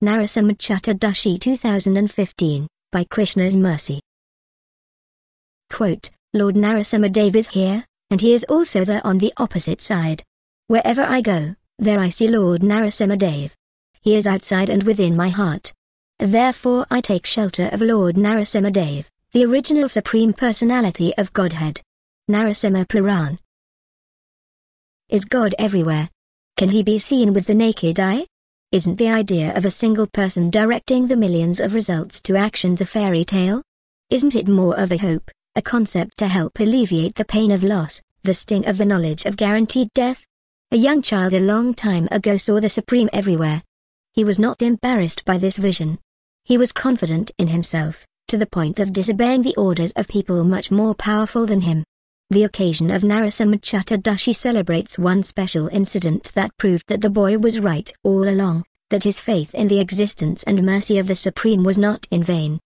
Narasimha Chaturdashi 2015, by Krishna's mercy. Quote, Lord Narasimha Dev is here, and he is also there on the opposite side. Wherever I go, there I see Lord Narasimha Dev. He is outside and within my heart. Therefore I take shelter of Lord Narasimha Dev, the original Supreme Personality of Godhead. Narasimha Puran. Is God everywhere? Can he be seen with the naked eye? Isn't the idea of a single person directing the millions of results to actions a fairy tale? Isn't it more of a hope, a concept to help alleviate the pain of loss, the sting of the knowledge of guaranteed death? A young child a long time ago saw the Supreme everywhere. He was not embarrassed by this vision. He was confident in himself, to the point of disobeying the orders of people much more powerful than him. The occasion of Narasimha Chaturdashi celebrates one special incident that proved that the boy was right all along, that his faith in the existence and mercy of the Supreme was not in vain.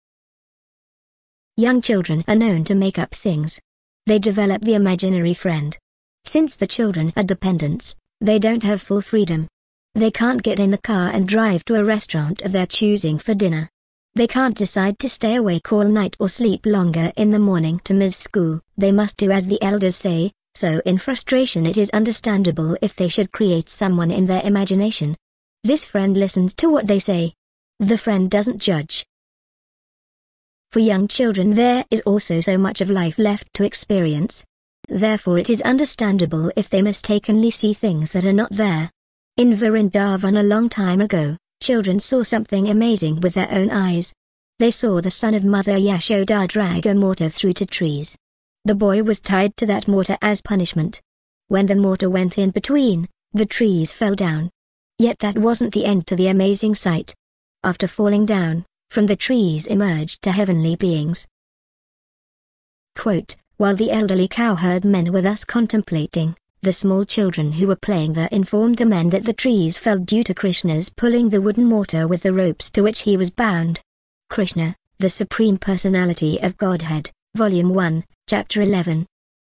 Young children are known to make up things. They develop the imaginary friend. Since the children are dependents, they don't have full freedom. They can't get in the car and drive to a restaurant of their choosing for dinner. They can't decide to stay awake all night or sleep longer in the morning to miss school. They must do as the elders say, so in frustration it is understandable if they should create someone in their imagination. This friend listens to what they say. The friend doesn't judge. For young children there is also so much of life left to experience. Therefore it is understandable if they mistakenly see things that are not there. In Vrindavan a long time ago, children saw something amazing with their own eyes. They saw the son of Mother Yashoda drag a mortar through to trees. The boy was tied to that mortar as punishment. When the mortar went in between, the trees fell down. Yet that wasn't the end to the amazing sight. After falling down, from the trees emerged the heavenly beings. Quote, while the elderly cowherd men were thus contemplating, the small children who were playing there informed the men that the trees fell due to Krishna's pulling the wooden mortar with the ropes to which he was bound. Krishna, the Supreme Personality of Godhead, Volume 1, Chapter 11.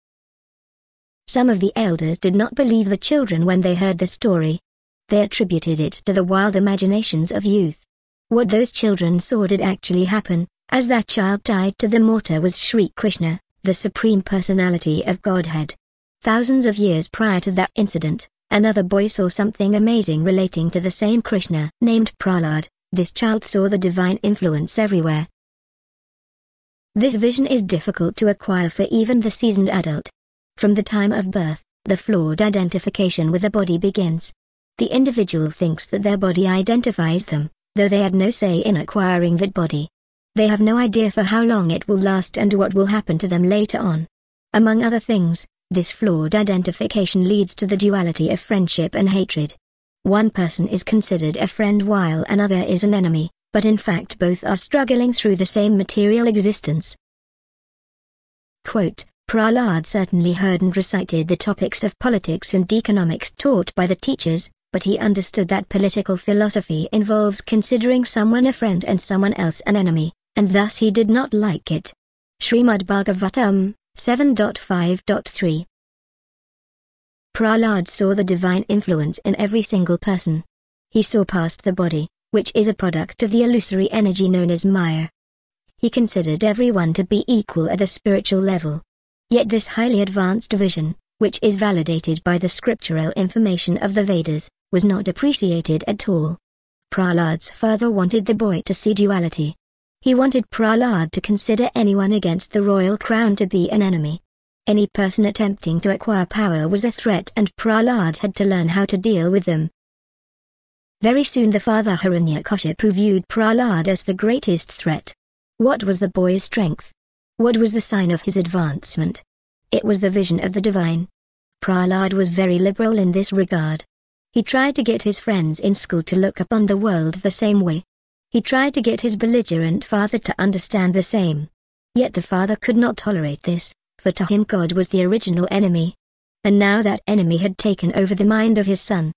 Some of the elders did not believe the children when they heard the story. They attributed it to the wild imaginations of youth. What those children saw did actually happen, as that child tied to the mortar was Shri Krishna, the Supreme Personality of Godhead. Thousands of years prior to that incident, another boy saw something amazing relating to the same Krishna. Named Prahlad, this child saw the divine influence everywhere. This vision is difficult to acquire for even the seasoned adult. From the time of birth, the flawed identification with the body begins. The individual thinks that their body identifies them, though they had no say in acquiring that body. They have no idea for how long it will last and what will happen to them later on. Among other things, this flawed identification leads to the duality of friendship and hatred. One person is considered a friend while another is an enemy, but in fact both are struggling through the same material existence. Quote, Prahlad certainly heard and recited the topics of politics and economics taught by the teachers, but he understood that political philosophy involves considering someone a friend and someone else an enemy, and thus he did not like it. Srimad Bhagavatam 7.5.3. Prahlad saw the divine influence in every single person. He saw past the body, which is a product of the illusory energy known as Maya. He considered everyone to be equal at the spiritual level. Yet this highly advanced vision, which is validated by the scriptural information of the Vedas, was not appreciated at all. Prahlad further wanted the boy to see duality. He wanted Prahlad to consider anyone against the royal crown to be an enemy. Any person attempting to acquire power was a threat and Prahlad had to learn how to deal with them. Very soon the father Hiranyakashipu viewed Prahlad as the greatest threat. What was the boy's strength? What was the sign of his advancement? It was the vision of the divine. Prahlad was very liberal in this regard. He tried to get his friends in school to look upon the world the same way. He tried to get his belligerent father to understand the same. Yet the father could not tolerate this, for to him God was the original enemy. And now that enemy had taken over the mind of his son.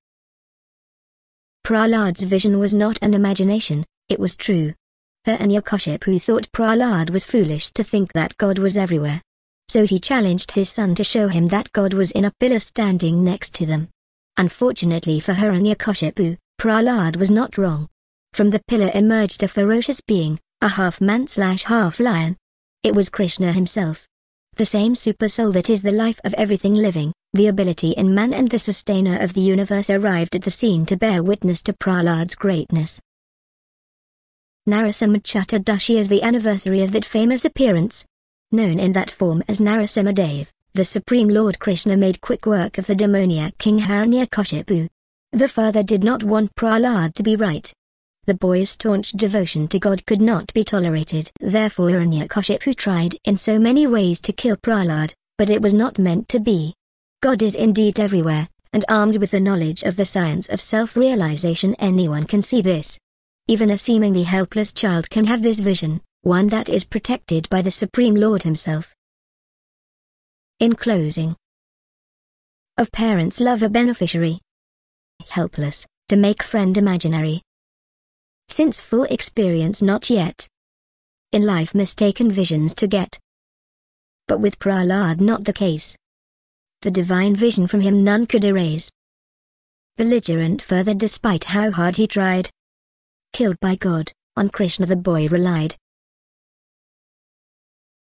Prahlad's vision was not an imagination, it was true. Hiranyakashipu thought Prahlad was foolish to think that God was everywhere. So he challenged his son to show him that God was in a pillar standing next to them. Unfortunately for Hiranyakashipu, Prahlad was not wrong. From the pillar emerged a ferocious being, a half-man/half-lion. It was Krishna himself. The same super soul that is the life of everything living, the ability in man and the sustainer of the universe arrived at the scene to bear witness to Prahlad's greatness. Narasimha Chaturdashi is the anniversary of that famous appearance. Known in that form as Narasimhadev, the Supreme Lord Krishna made quick work of the demoniac King Hiranyakashipu. The father did not want Prahlad to be right. The boy's staunch devotion to God could not be tolerated. Therefore Hiranyakashipu tried in so many ways to kill Prahlad, but it was not meant to be. God is indeed everywhere, and armed with the knowledge of the science of self-realization anyone can see this. Even a seemingly helpless child can have this vision, one that is protected by the Supreme Lord himself. In closing, of parents love a beneficiary. Helpless, to make friend imaginary. Since full experience not yet. In life mistaken visions to get. But with Prahlad not the case. The divine vision from him none could erase. Belligerent further despite how hard he tried. Killed by God, on Krishna the boy relied.